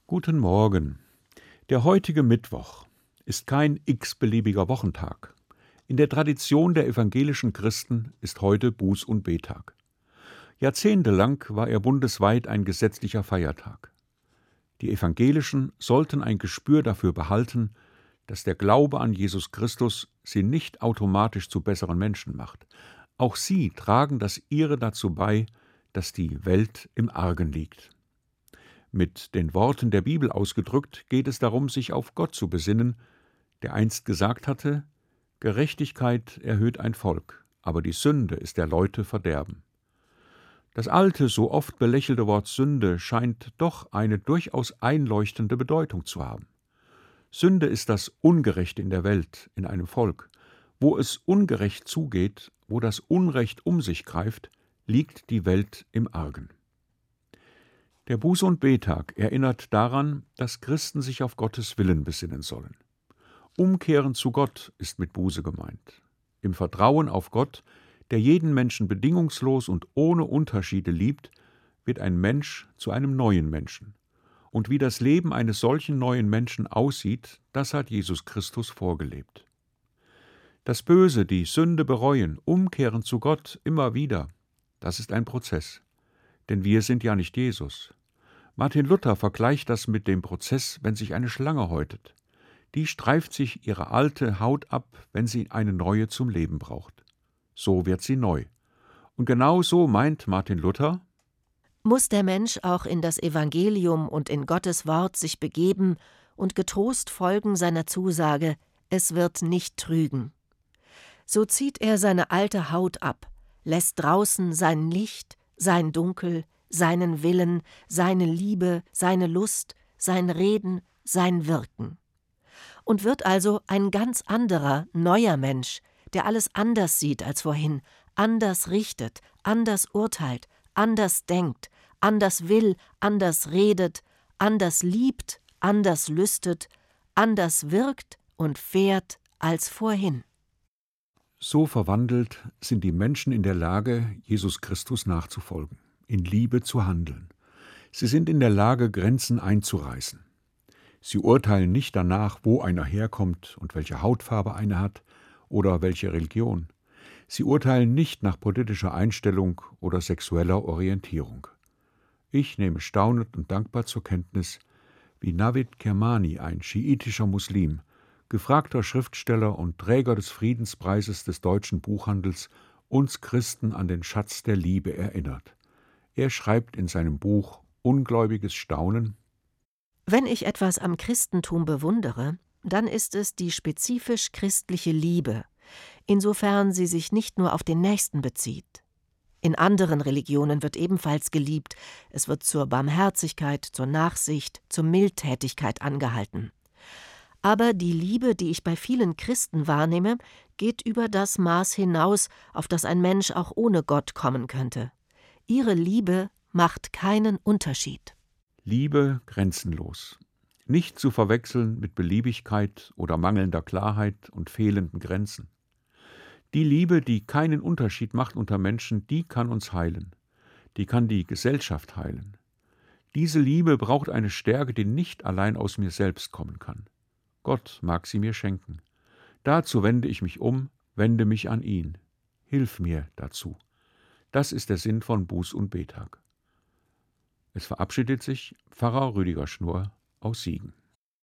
Guten Morgen. Der heutige Mittwoch ist kein x-beliebiger Wochentag. In der Tradition der evangelischen Christen ist heute Buß- und Bettag. Jahrzehntelang war er bundesweit ein gesetzlicher Feiertag. Die Evangelischen sollten ein Gespür dafür behalten, dass der Glaube an Jesus Christus sie nicht automatisch zu besseren Menschen macht. Auch sie tragen das ihre dazu bei, dass die Welt im Argen liegt. Mit den Worten der Bibel ausgedrückt geht es darum, sich auf Gott zu besinnen, der einst gesagt hatte: Gerechtigkeit erhöht ein Volk, aber die Sünde ist der Leute Verderben. Das alte, so oft belächelte Wort Sünde scheint doch eine durchaus einleuchtende Bedeutung zu haben. Sünde ist das Ungerechte in der Welt, in einem Volk. Wo es ungerecht zugeht, wo das Unrecht um sich greift, liegt die Welt im Argen. Der Buß- und Bettag erinnert daran, dass Christen sich auf Gottes Willen besinnen sollen. Umkehren zu Gott ist mit Buße gemeint. Im Vertrauen auf Gott, der jeden Menschen bedingungslos und ohne Unterschiede liebt, wird ein Mensch zu einem neuen Menschen. Und wie das Leben eines solchen neuen Menschen aussieht, das hat Jesus Christus vorgelebt. Das Böse, die Sünde bereuen, umkehren zu Gott immer wieder, das ist ein Prozess. Denn wir sind ja nicht Jesus. Martin Luther vergleicht das mit dem Prozess, wenn sich eine Schlange häutet. Die streift sich ihre alte Haut ab, wenn sie eine neue zum Leben braucht. So wird sie neu. Und genau so meint Martin Luther: Muss der Mensch auch in das Evangelium und in Gottes Wort sich begeben und getrost folgen seiner Zusage, es wird nicht trügen. So zieht er seine alte Haut ab, lässt draußen sein Licht, sein Dunkel, seinen Willen, seine Liebe, seine Lust, sein Reden, sein Wirken. Und wird also ein ganz anderer, neuer Mensch, der alles anders sieht als vorhin, anders richtet, anders urteilt, anders denkt, anders will, anders redet, anders liebt, anders lüstet, anders wirkt und fährt als vorhin. So verwandelt sind die Menschen in der Lage, Jesus Christus nachzufolgen, in Liebe zu handeln. Sie sind in der Lage, Grenzen einzureißen. Sie urteilen nicht danach, wo einer herkommt und welche Hautfarbe einer hat oder welche Religion. Sie urteilen nicht nach politischer Einstellung oder sexueller Orientierung. Ich nehme staunend und dankbar zur Kenntnis, wie Navid Kermani, ein schiitischer Muslim, gefragter Schriftsteller und Träger des Friedenspreises des deutschen Buchhandels, uns Christen an den Schatz der Liebe erinnert. Er schreibt in seinem Buch Ungläubiges Staunen: Wenn ich etwas am Christentum bewundere, dann ist es die spezifisch christliche Liebe, insofern sie sich nicht nur auf den Nächsten bezieht. In anderen Religionen wird ebenfalls geliebt, es wird zur Barmherzigkeit, zur Nachsicht, zur Mildtätigkeit angehalten. Aber die Liebe, die ich bei vielen Christen wahrnehme, geht über das Maß hinaus, auf das ein Mensch auch ohne Gott kommen könnte. Ihre Liebe macht keinen Unterschied. Liebe grenzenlos. Nicht zu verwechseln mit Beliebigkeit oder mangelnder Klarheit und fehlenden Grenzen. Die Liebe, die keinen Unterschied macht unter Menschen, die kann uns heilen. Die kann die Gesellschaft heilen. Diese Liebe braucht eine Stärke, die nicht allein aus mir selbst kommen kann. Gott mag sie mir schenken. Dazu wende ich mich um, wende mich an ihn. Hilf mir dazu. Das ist der Sinn von Buß- und Bettag. Es verabschiedet sich Pfarrer Rüdiger Schnurr aus Siegen.